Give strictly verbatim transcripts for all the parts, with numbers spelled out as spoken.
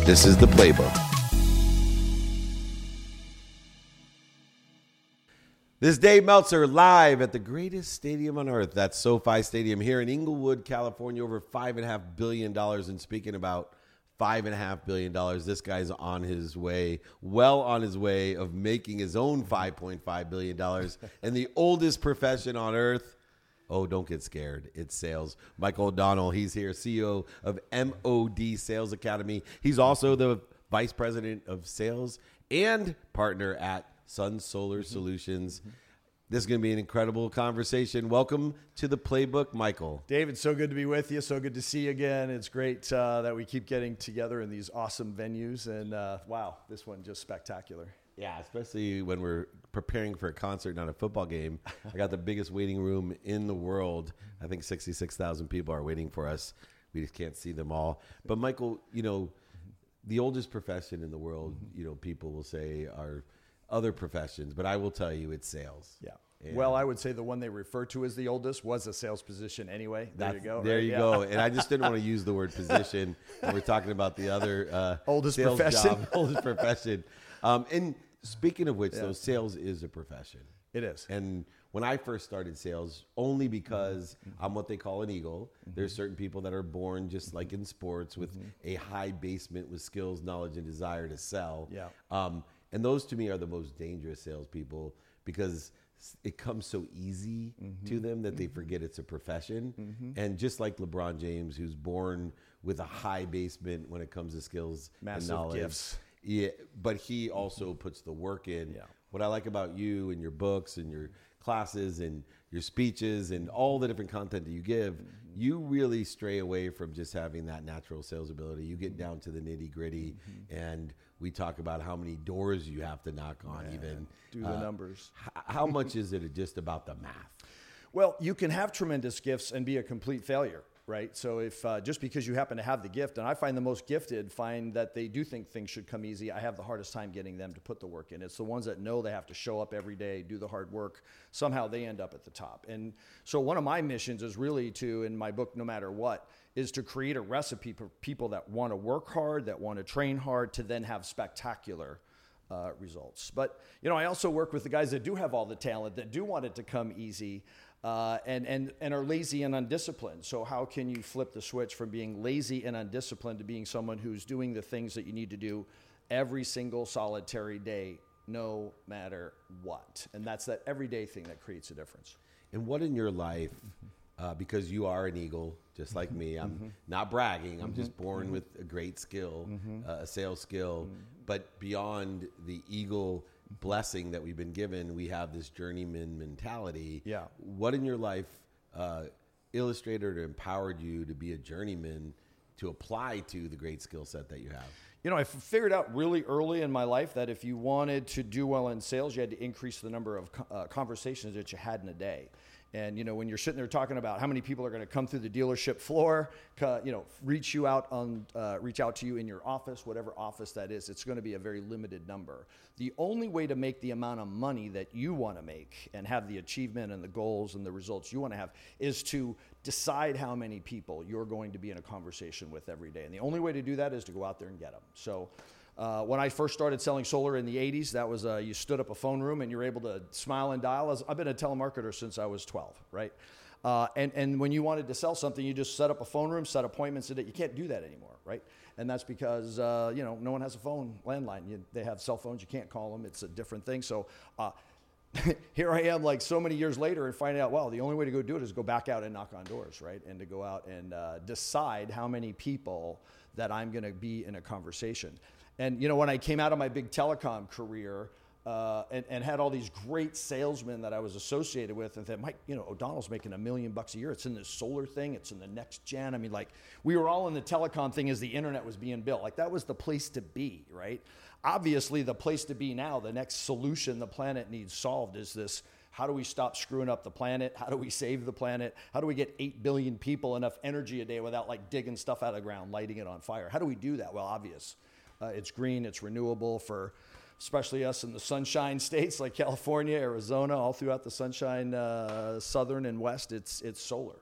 This is The Playbook. This is Dave Meltzer live at the greatest stadium on earth. That's SoFi Stadium here in Inglewood, California. Over five and a half billion dollars. And speaking about five and a half billion dollars, this guy's on his way, well on his way of making his own five point five billion dollars in the oldest profession on earth. Oh, don't get scared. It's sales. Michael O'Donnell, he's here, C E O of M O D Sales Academy. He's also the vice president of sales and partner at Sun Solar mm-hmm. Solutions. Mm-hmm. This is going to be an incredible conversation. Welcome to The Playbook, Michael. David, so good to be with you. So good to see you again. It's great uh, that we keep getting together in these awesome venues. And uh, wow, this one just spectacular. Yeah, especially when we're preparing for a concert, not a football game. I got the biggest waiting room in the world. I think sixty-six thousand people are waiting for us. We just can't see them all. But Michael, you know, the oldest profession in the world, you know, people will say are other professions, but I will tell you it's sales. Yeah. And well, I would say the one they refer to as the oldest was a sales position anyway. There you go. There right? you yeah. go. And I just didn't want to use the word position when we're talking about the other uh, oldest sales profession. job, oldest profession. Um, and speaking of which, yeah. though, sales is a profession. It is. And when I first started sales, only because mm-hmm. I'm what they call an eagle, mm-hmm. there's certain people that are born just like in sports with mm-hmm. a high basement with skills, knowledge, and desire to sell. Yeah. Um, and those to me are the most dangerous salespeople because it comes so easy mm-hmm. to them that they forget it's a profession. Mm-hmm. And just like LeBron James, who's born with a high basement when it comes to skills Massive and knowledge. Gifts. Yeah, but he also puts the work in. Yeah. What I like about you and your books and your classes and your speeches and all the different content that you give, mm-hmm. you really stray away from just having that natural sales ability. You get down to the nitty gritty mm-hmm. and we talk about how many doors you have to knock on. Yeah, even do the uh, numbers. H- how much is it just about the math? Well, you can have tremendous gifts and be a complete failure. Right. So if uh, just because you happen to have the gift, and I find the most gifted find that they do think things should come easy. I have the hardest time getting them to put the work in. It's the ones that know they have to show up every day, do the hard work. Somehow they end up at the top. And so one of my missions is really to, in my book, No Matter What, is to create a recipe for people that want to work hard, that want to train hard, to then have spectacular uh, results. But, you know, I also work with the guys that do have all the talent, that do want it to come easy. Uh, and, and, and are lazy and undisciplined. So how can you flip the switch from being lazy and undisciplined to being someone who's doing the things that you need to do every single solitary day, no matter what? And that's that everyday thing that creates a difference. And what in your life, uh, because you are an eagle, just like me, I'm mm-hmm. not bragging, I'm mm-hmm. just born mm-hmm. with a great skill, mm-hmm. uh, a sales skill, mm-hmm. but beyond the eagle blessing that we've been given, we have this journeyman mentality. Yeah. What in your life uh, illustrated or empowered you to be a journeyman to apply to the great skill set that you have? You know, I figured out really early in my life that if you wanted to do well in sales, you had to increase the number of uh, conversations that you had in a day. And, you know, when you're sitting there talking about how many people are going to come through the dealership floor, uh, you know, reach you out on, uh, reach out to you in your office, whatever office that is, it's going to be a very limited number. The only way to make the amount of money that you want to make and have the achievement and the goals and the results you want to have is to decide how many people you're going to be in a conversation with every day. And the only way to do that is to go out there and get them. So Uh, when I first started selling solar in the eighties, that was uh, you stood up a phone room and you're able to smile and dial. I've been a telemarketer since I was twelve, right? Uh, and, and when you wanted to sell something, you just set up a phone room, set appointments in it. You can't do that anymore, right? And that's because, uh, you know, no one has a phone landline. You, they have cell phones. You can't call them. It's a different thing. So uh, here I am like so many years later and finding out, well, the only way to go do it is go back out and knock on doors, right? And to go out and uh, decide how many people that I'm going to be in a conversation. And, you know, when I came out of my big telecom career uh, and, and had all these great salesmen that I was associated with and thought, Mike, you know, O'Donnell's making a million bucks a year. It's in this solar thing. It's in the next gen. I mean, like, we were all in the telecom thing as the internet was being built. Like, that was the place to be, right? Obviously, the place to be now, the next solution the planet needs solved is this: how do we stop screwing up the planet? How do we save the planet? How do we get eight billion people enough energy a day without, like, digging stuff out of the ground, lighting it on fire? How do we do that? Well, obvious. Uh, it's green, it's renewable for especially us in the sunshine states like California, Arizona, all throughout the sunshine, uh, southern and west, it's it's solar.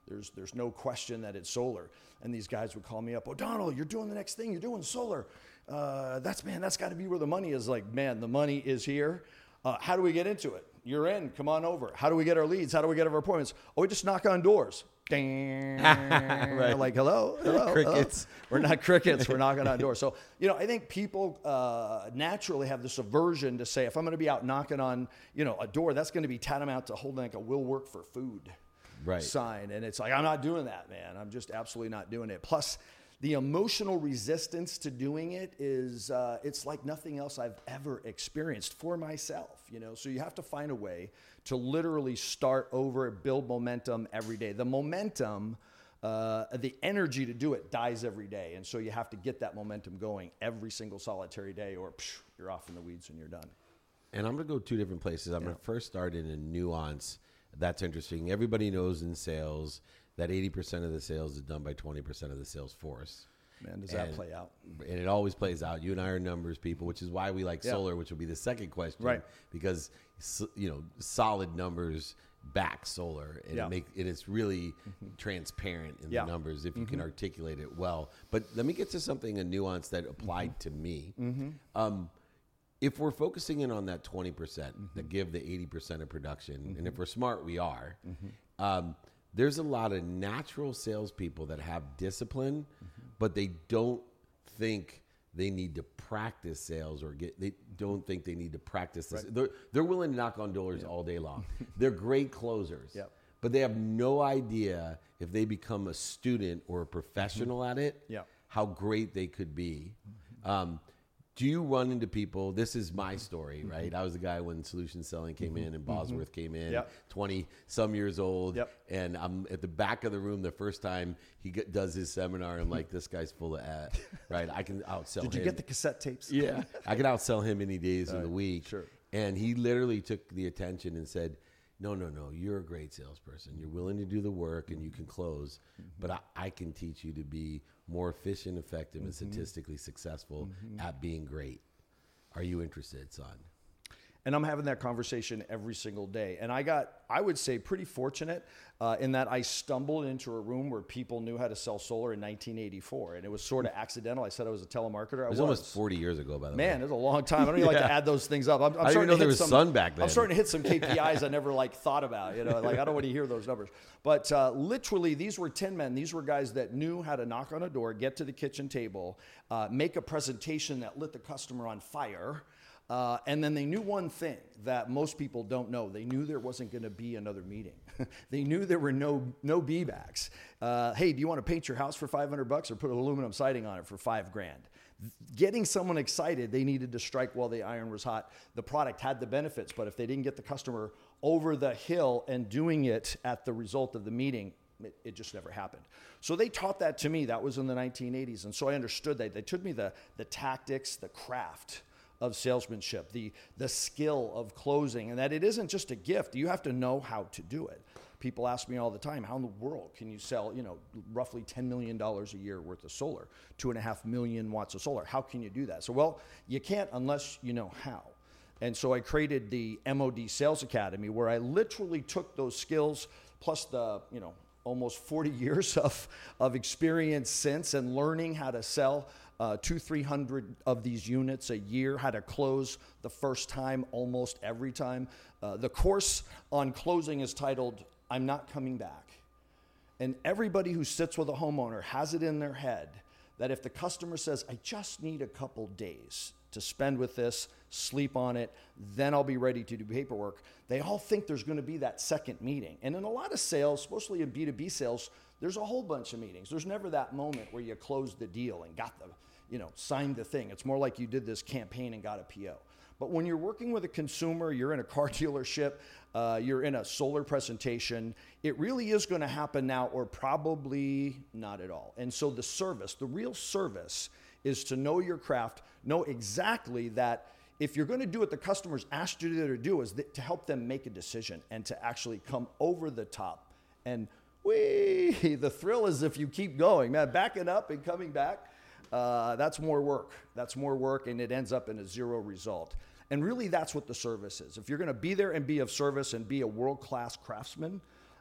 There's there's no question that it's solar. And these guys would call me up, O'Donnell, you're doing the next thing. You're doing solar. Uh, that's, man, that's got to be where the money is. Like, man, the money is here. Uh, how do we get into it? You're in. Come on over. How do we get our leads? How do we get our appointments? Oh, we just knock on doors. Ding. Right. Like, hello, hello, crickets. Hello. We're not crickets. We're knocking on doors. So, you know, I think people uh, naturally have this aversion to say, if I'm going to be out knocking on, you know, a door, that's going to be tantamount to holding like a will work for food right. sign. And it's like, I'm not doing that, man. I'm just absolutely not doing it. Plus, the emotional resistance to doing it is, uh, it's like nothing else I've ever experienced for myself, you know? So you have to find a way to literally start over, build momentum every day. The momentum, uh, the energy to do it dies every day. And so you have to get that momentum going every single solitary day, or psh, you're off in the weeds and you're done. And I'm going to go two different places. I'm yeah. going to first start in a nuance that's interesting. Everybody knows in sales that eighty percent of the sales is done by twenty percent of the sales force. Man, does and, that play out? And it always plays out. You and I are numbers people, which is why we like yeah. solar, which will be the second question. Right. Because, you know, solid numbers back solar. And yeah. it make, it is really mm-hmm. transparent in yeah. the numbers if you mm-hmm. can articulate it well. But let me get to something, a nuance that applied mm-hmm. to me. Mm-hmm. Um, if we're focusing in on that twenty percent mm-hmm. that give the eighty percent of production, mm-hmm. and if we're smart, we are, mm-hmm. um, there's a lot of natural salespeople that have discipline, mm-hmm. but they don't think they need to practice sales or get, they don't think they need to practice this. Right. They're, they're willing to knock on doors yeah. all day long. They're great closers, yep. but they have no idea if they become a student or a professional mm-hmm. at it, yep. how great they could be. Mm-hmm. Um, Do you run into people? This is my story, right? Mm-hmm. I was the guy when Solution Selling came in and Bosworth mm-hmm. came in, yep. twenty some years old. Yep. And I'm at the back of the room the first time he get, does his seminar. I'm like, this guy's full of ad, right? I can outsell him. Did you get the cassette tapes? Yeah. I can outsell him any days All of the right. week. Sure. And he literally took the attention and said, no, no, no, you're a great salesperson. You're willing to do the work and you can close, mm-hmm. but I, I can teach you to be more efficient, effective, mm-hmm. and statistically successful mm-hmm. at being great. Are you interested, son? And I'm having that conversation every single day. And I got, I would say, pretty fortunate uh, in that I stumbled into a room where people knew how to sell solar in nineteen eighty-four. And it was sort of accidental. I said I was a telemarketer. I it was, was almost forty years ago, by the Man, way. Man, it was a long time. I don't even yeah. like to add those things up. I'm, I'm I didn't even know there was some, sun back then. I'm starting to hit some K P Is I never like thought about. You know, like I don't want to hear those numbers. But uh, literally, these were tin men. These were guys that knew how to knock on a door, get to the kitchen table, uh, make a presentation that lit the customer on fire. Uh, and then they knew one thing that most people don't know. They knew there wasn't going to be another meeting. They knew there were no no B-backs. Uh, hey, do you want to paint your house for five hundred bucks or put aluminum siding on it for five grand? Getting someone excited, they needed to strike while the iron was hot. The product had the benefits, but if they didn't get the customer over the hill and doing it at the result of the meeting, It, it just never happened. So they taught that to me. That was in the nineteen eighties. And so I understood that. They took me the, the tactics, the craft of salesmanship, the, the skill of closing, and that it isn't just a gift. You have to know how to do it. People ask me all the time, how in the world can you sell, you know, roughly ten million dollars a year worth of solar, two and a half million watts of solar? How can you do that? So, well, you can't unless you know how. And so I created the M O D Sales Academy, where I literally took those skills plus the, you know, almost forty years of, of experience since and learning how to sell uh, two, three hundred of these units a year, how to close the first time almost every time. Uh, the course on closing is titled, I'm Not Coming Back. And everybody who sits with a homeowner has it in their head that if the customer says, I just need a couple days to spend with this, sleep on it, then I'll be ready to do paperwork, they all think there's going to be that second meeting. And in a lot of sales, mostly in B two B sales, there's a whole bunch of meetings. There's never that moment where you close the deal and got the, you know, signed the thing. It's more like you did this campaign and got a P O. But when you're working with a consumer, you're in a car dealership, uh, you're in a solar presentation, it really is going to happen now or probably not at all. And so the service, the real service is to know your craft, know exactly that if you're going to do what the customers asked you to do is th- to help them make a decision and to actually come over the top. And whee, the thrill is if you keep going, man, backing up and coming back, uh, that's more work. That's more work, and it ends up in a zero result. And really, that's what the service is. If you're going to be there and be of service and be a world-class craftsman,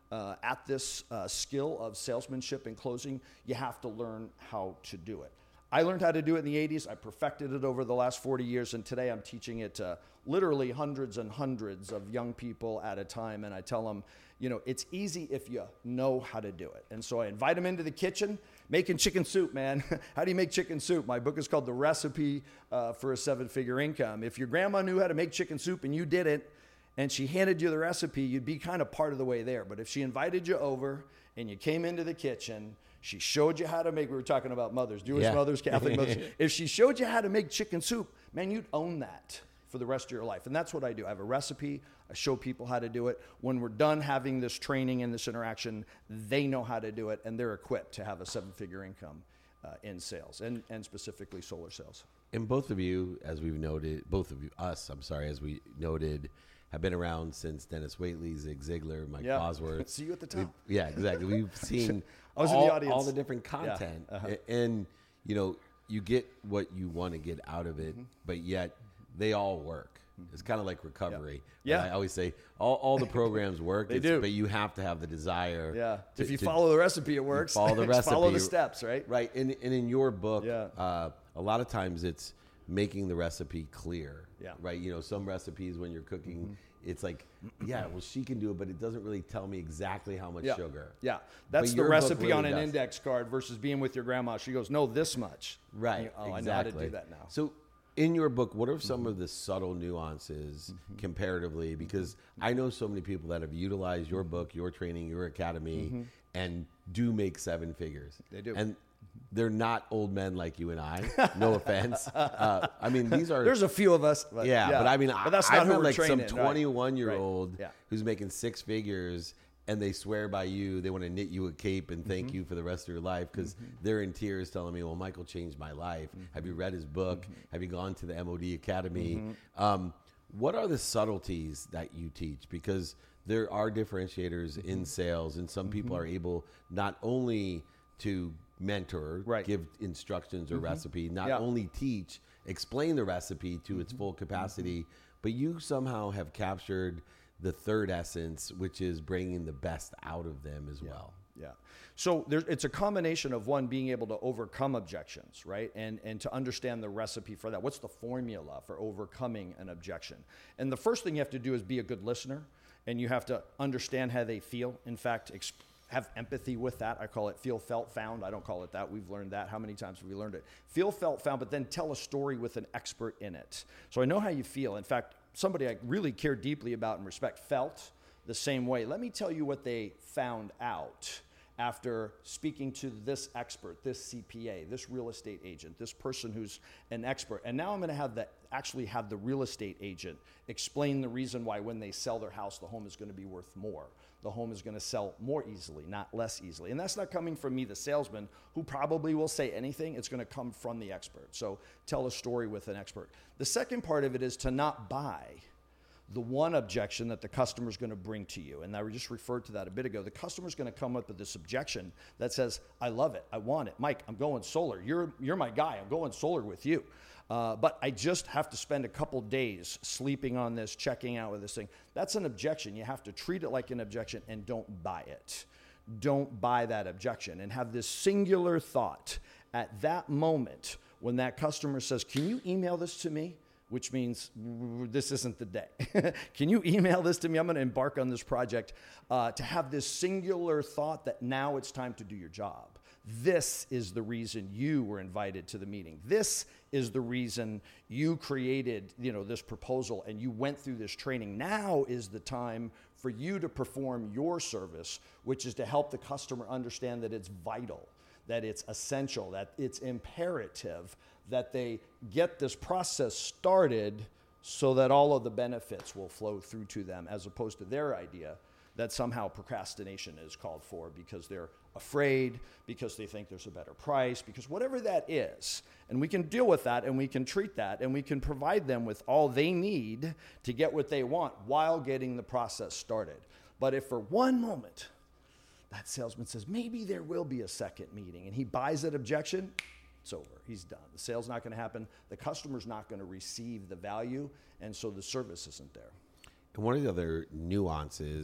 uh, at this uh, skill of salesmanship and closing, you have to learn how to do it. I learned how to do it in the eighties. I perfected it over the last forty years, and today I'm teaching it to literally hundreds and hundreds of young people at a time. And I tell them, you know, it's easy if you know how to do it. And so I invite them into the kitchen, making chicken soup, man. How do you make chicken soup? My book is called The Recipe uh, for a Seven-Figure Income. If your grandma knew how to make chicken soup and you didn't, and she handed you the recipe, you'd be kind of part of the way there. But if she invited you over and you came into the kitchen, she showed you how to make, we were talking about mothers, Jewish yeah. mothers, Catholic mothers. If she showed you how to make chicken soup, man, you'd own that for the rest of your life. And that's what I do. I have a recipe. I show people how to do it. When we're done having this training and this interaction, they know how to do it, and they're equipped to have a seven-figure income uh, in sales, and, and specifically solar sales. And both of you, as we've noted, both of you, us, I'm sorry, as we noted, have been around since Dennis Waitley, Zig Ziglar, Mike yeah. Bosworth. See you at the top. We've, yeah, exactly. We've seen I was all, in the audience. all the different content. Yeah. Uh-huh. And, you know, you get what you want to get out of it, mm-hmm. but yet they all work. It's kind of like recovery. Yeah. yeah. I always say all, all the programs work, they it's, do. but you have to have the desire. Yeah. To, if you to, follow the recipe, it works. Follow the recipe. Follow the steps, right? Right. And, and in your book, yeah. uh, a lot of times it's making the recipe clear. Yeah. Right. You know, some recipes when you're cooking, mm-hmm. it's like, yeah, well, she can do it, but it doesn't really tell me exactly how much yeah. sugar. Yeah. That's but the recipe really on an does. index card versus being with your grandma. She goes, no, this much. Right. You, oh, exactly. I know how to do that now. So in your book, what are some mm-hmm. of the subtle nuances mm-hmm. comparatively? Because I know so many people that have utilized your book, your training, your academy, mm-hmm. and do make seven figures. They do. And they're not old men like you and I. No offense. Uh, I mean, these are. There's a few of us. But yeah, yeah, but I mean, but that's not I've who had we're like some training, twenty-one-year-old right. yeah. who's making six figures, and they swear by you. They want to knit you a cape and thank mm-hmm. you for the rest of your life because mm-hmm. they're in tears telling me, well, Michael changed my life. Mm-hmm. Have you read his book? Mm-hmm. Have you gone to the M O D Academy? Mm-hmm. Um, what are the subtleties that you teach? Because there are differentiators mm-hmm. in sales, and some mm-hmm. people are able not only to mentor, right. give instructions or mm-hmm. recipe, not yeah. only teach, explain the recipe to mm-hmm. its full capacity, mm-hmm. but you somehow have captured the third essence, which is bringing the best out of them as yeah. well. Yeah. So there, it's a combination of one, being able to overcome objections, right? And, and to understand the recipe for that. What's the formula for overcoming an objection? And the first thing you have to do is be a good listener, and you have to understand how they feel. In fact, exp- have empathy with that. I call it feel, felt, found. I don't call it that. We've learned that. How many times have we learned it? Feel, felt, found, but then tell a story with an expert in it. So I know how you feel. In fact, somebody I really care deeply about and respect felt the same way. Let me tell you what they found out after speaking to this expert, this C P A, this real estate agent, this person who's an expert. And now I'm going to have the, actually have the real estate agent explain the reason why when they sell their house, the home is going to be worth more. The home is going to sell more easily, not less easily. And that's not coming from me, the salesman, who probably will say anything. It's going to come from the expert. So tell a story with an expert. The second part of it is to not buy the one objection that the customer is going to bring to you. And I just referred to that a bit ago. The customer is going to come up with this objection that says, I love it. I want it. Mike, I'm going solar. You're, you're my guy. I'm going solar with you. Uh, but I just have to spend a couple days sleeping on this, checking out with this thing. That's an objection. You have to treat it like an objection and don't buy it. Don't buy that objection, and have this singular thought at that moment when that customer says, can you email this to me? Which means this isn't the day. Can you email this to me? I'm going to embark on this project. Uh, to have this singular thought that now it's time to do your job. This is the reason you were invited to the meeting. This is the reason you created, you know, this proposal and you went through this training. Now is the time for you to perform your service, which is to help the customer understand that it's vital, that it's essential, that it's imperative that they get this process started so that all of the benefits will flow through to them, as opposed to their idea that somehow procrastination is called for because they're afraid, because they think there's a better price, because whatever that is. And we can deal with that, and we can treat that, and we can provide them with all they need to get what they want while getting the process started. But if for one moment that salesman says, maybe there will be a second meeting, and he buys that objection, it's over. He's done. The sale's not going to happen. The customer's not going to receive the value, and so the service isn't there. And one of the other nuances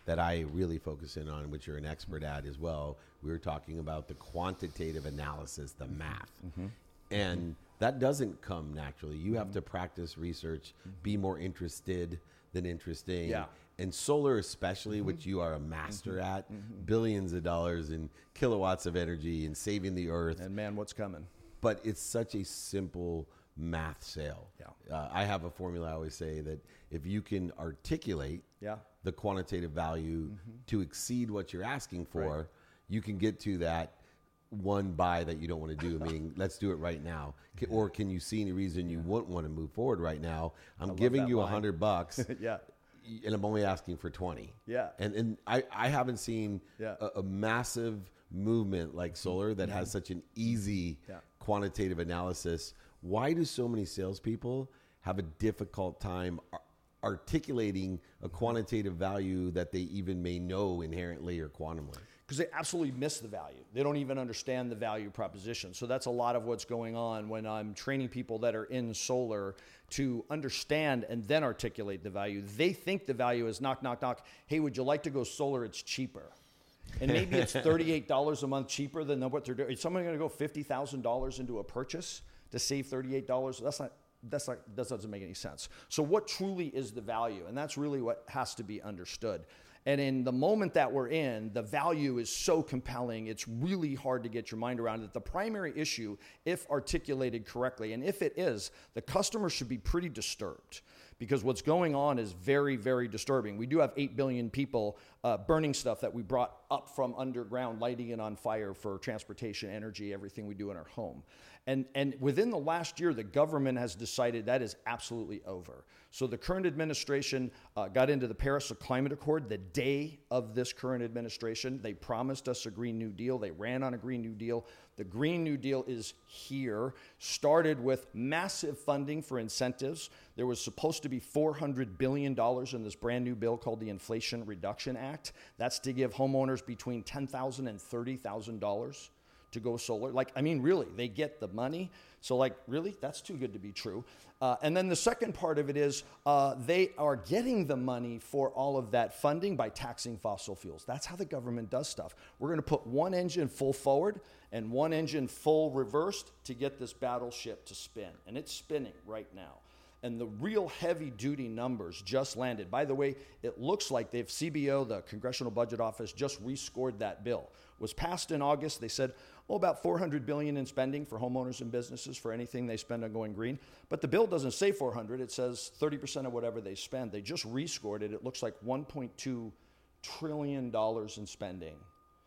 that I really focus in on, which you're an expert at as well. We were talking about the quantitative analysis, the math. Mm-hmm. And mm-hmm. that doesn't come naturally. You mm-hmm. have to practice research, mm-hmm. be more interested than interesting. Yeah. And solar especially, mm-hmm. which you are a master mm-hmm. at, mm-hmm. billions of dollars in kilowatts of energy and saving the earth. And man, what's coming? But it's such a simple math sale. Yeah. Uh, I have a formula I always say that if you can articulate yeah. the quantitative value mm-hmm. to exceed what you're asking for, right. you can get to that one buy that you don't want to do, meaning let's do it right now. Can, or can you see any reason you wouldn't want to move forward right now? I'm I giving you a hundred bucks. yeah. And I'm only asking for twenty. Yeah. And and I, I haven't seen yeah. a, a massive movement like solar that mm-hmm. has such an easy yeah. quantitative analysis. Why do so many salespeople have a difficult time ar- articulating a quantitative value that they even may know inherently or quantumly? Because they absolutely miss the value. They don't even understand the value proposition. So that's a lot of what's going on when I'm training people that are in solar to understand and then articulate the value. They think the value is knock, knock, knock. Hey, would you like to go solar? It's cheaper. And maybe it's thirty-eight dollars a month cheaper than what they're doing. Is someone going to go fifty thousand dollars into a purchase to save thirty-eight dollars? That's not, that's not, that doesn't make any sense. So what truly is the value? And that's really what has to be understood. And in the moment that we're in, the value is so compelling, it's really hard to get your mind around it. The primary issue, if articulated correctly, and if it is, the customer should be pretty disturbed because what's going on is very, very disturbing. We do have eight billion people uh, burning stuff that we brought up from underground, lighting it on fire for transportation, energy, everything we do in our home. And, and within the last year, the government has decided that is absolutely over. So the current administration uh, got into the Paris Climate Accord the day of this current administration. They promised us a Green New Deal. They ran on a Green New Deal. The Green New Deal is here, started with massive funding for incentives. There was supposed to be four hundred billion dollars in this brand new bill called the Inflation Reduction Act. That's to give homeowners between ten thousand dollars and thirty thousand dollars to go solar. Like, I mean, really, they get the money. So like, really, that's too good to be true. Uh, and then the second part of it is uh, they are getting the money for all of that funding by taxing fossil fuels. That's how the government does stuff. We're going to put one engine full forward and one engine full reversed to get this battleship to spin. And it's spinning right now. And the real heavy-duty numbers just landed. By the way, it looks like they've, C B O, the Congressional Budget Office, just rescored that bill. It was passed in August. They said, oh, about four hundred billion dollars in spending for homeowners and businesses for anything they spend on going green. But the bill doesn't say four hundred. It says thirty percent of whatever they spend. They just rescored it. It looks like one point two trillion dollars in spending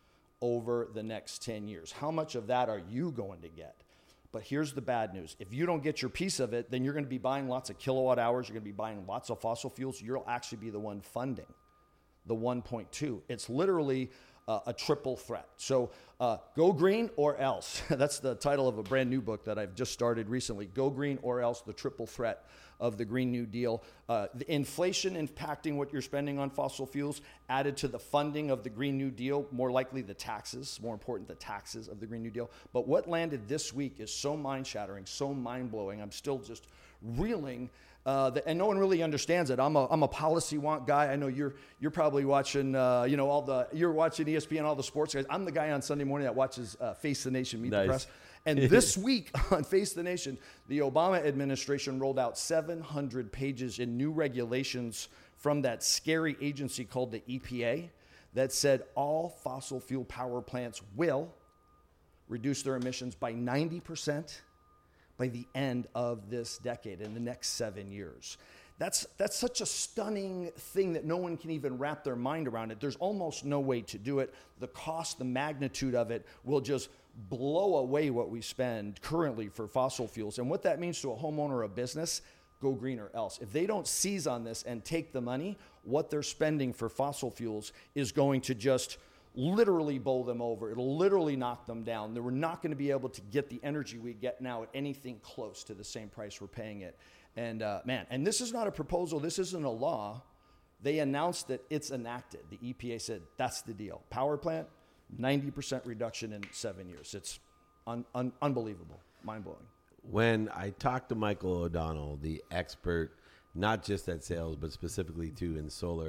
over the next ten years. How much of that are you going to get? But here's the bad news. If you don't get your piece of it, then you're going to be buying lots of kilowatt hours. You're going to be buying lots of fossil fuels. You'll actually be the one funding the one point two. It's literally uh, a triple threat. So uh, go green or else. That's the title of a brand new book that I've just started recently. Go green or else, the triple threat of the Green New Deal. Uh, the inflation impacting what you're spending on fossil fuels added to the funding of the Green New Deal, more likely the taxes, more important, the taxes of the Green New Deal. But what landed this week is so mind-shattering, so mind-blowing. I'm still just reeling, uh, that, and no one really understands it. I'm a, I'm a policy wonk guy. I know you're you're probably watching, uh, you know, all the, you're watching E S P N, all the sports guys. I'm the guy on Sunday morning that watches uh, Face the Nation, Meet nice. the Press. And this week on Face the Nation, the Obama administration rolled out seven hundred pages in new regulations from that scary agency called the E P A that said all fossil fuel power plants will reduce their emissions by ninety percent by the end of this decade, in the next seven years. That's, that's such a stunning thing that no one can even wrap their mind around it. There's almost no way to do it. The cost, the magnitude of it will just blow away what we spend currently for fossil fuels. And what that means to a homeowner or a business, go green or else. If they don't seize on this and take the money, what they're spending for fossil fuels is going to just literally bowl them over. It'll literally knock them down. They were not going to be able to get the energy we get now at anything close to the same price we're paying it. And uh, man, and this is not a proposal. This isn't a law. They announced that it's enacted. The E P A said, that's the deal. Power plant, ninety percent reduction in seven years. It's un- un- unbelievable, mind-blowing. When I talked to Michael O'Donnell, the expert, not just at sales, but specifically too in solar,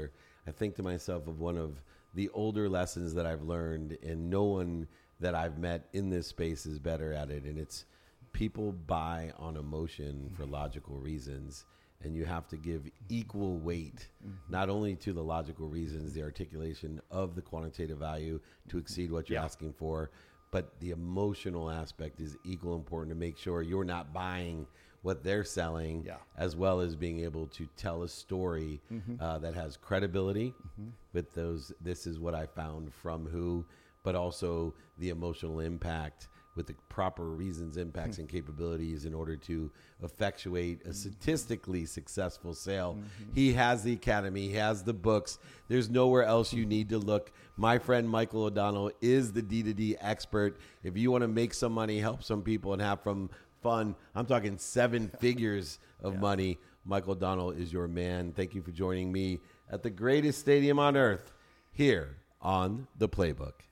I think to myself of one of the older lessons that I've learned, and no one that I've met in this space is better at it. And it's people buy on emotion for logical reasons, and you have to give equal weight, mm-hmm. not only to the logical reasons, the articulation of the quantitative value to exceed what you're yeah. asking for, but the emotional aspect is equal important to make sure you're not buying what they're selling, yeah. as well as being able to tell a story mm-hmm. uh, that has credibility mm-hmm. with those. This is what I found from who, but also the emotional impact with the proper reasons, impacts, mm-hmm. and capabilities in order to effectuate a statistically successful sale. Mm-hmm. He has the academy, he has the books. There's nowhere else you need to look. My friend Michael O'Donnell is the D two D expert. If you want to make some money, help some people, and have some fun, I'm talking seven figures of yeah. money, Michael O'Donnell is your man. Thank you for joining me at the greatest stadium on earth here on The Playbook.